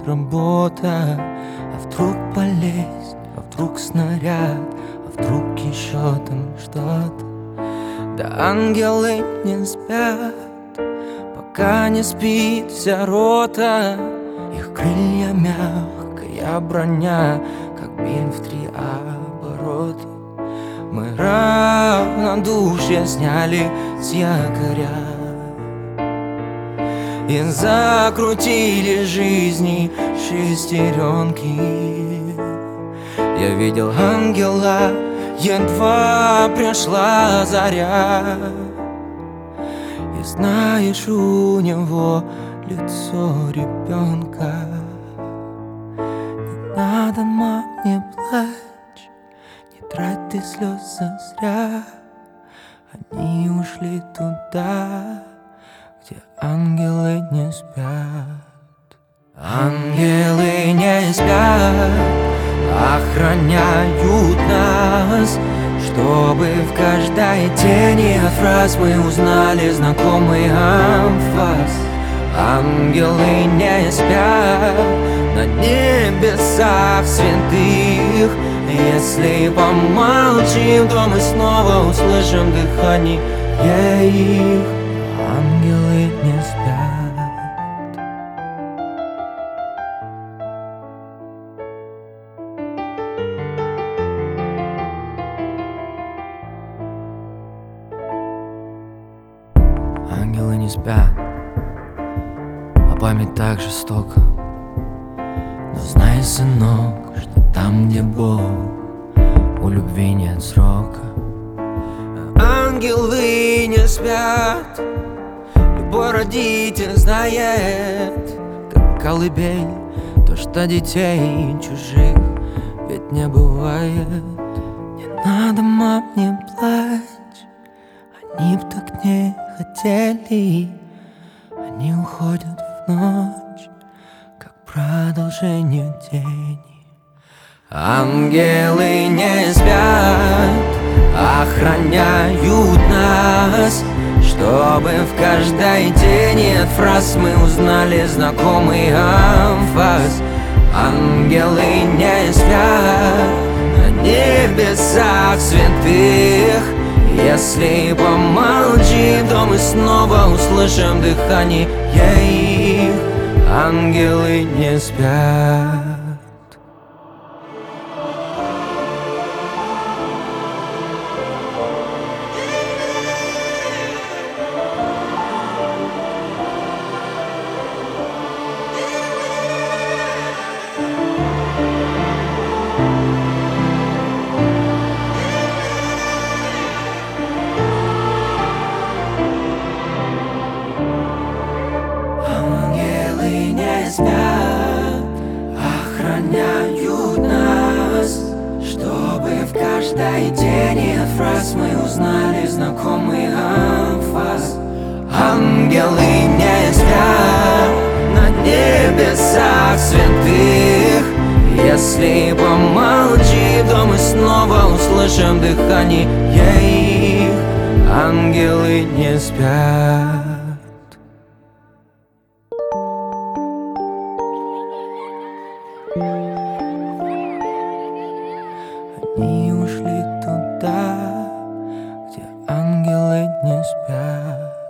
работа. А вдруг болезнь, а вдруг снаряд, а вдруг еще там что-то. Да ангелы не спят, пока не спит вся рота. Их крылья мягкая броня, как бим в 3 оборота. Мы равнодушие сняли с якоря и закрутили жизни шестеренки. Я видел ангела, едва пришла заря. И знаешь, у него лицо ребенка. Не надо, мам, не плачь, не трать ты слезы зря. Они ушли туда, где ангелы не спят. Ангелы не спят, охраняют нас, чтобы в каждой тени от фраз мы узнали знакомый анфас. Ангелы не спят на небесах святых. Если помолчим, то мы снова услышим дыхание их. Ангелы не спят. Ангелы не спят, а память так жестока. Но знай, сынок, что там, где Бог, у любви нет срока. Ангелы не спят, любой родитель знает, как колыбель, то, что детей чужих ведь не бывает. Не надо, мам, не плачь, они б так не хотели. Они уходят в ночь, как продолжение тени. Ангелы не спят, охраняют нас, чтобы в каждой тени от фраз мы узнали знакомый анфас. Ангелы не спят на небесах святых. Если помолчим, то мы снова услышим дыхание их. Ангелы не спят. Охраняют нас, чтобы в каждой тени от фраз мы узнали знакомый анфас. Ангелы не спят на небесах святых. Если помолчим, то мы снова услышим дыхание их. Ангелы не спят. Они ушли туда, где ангелы не спят.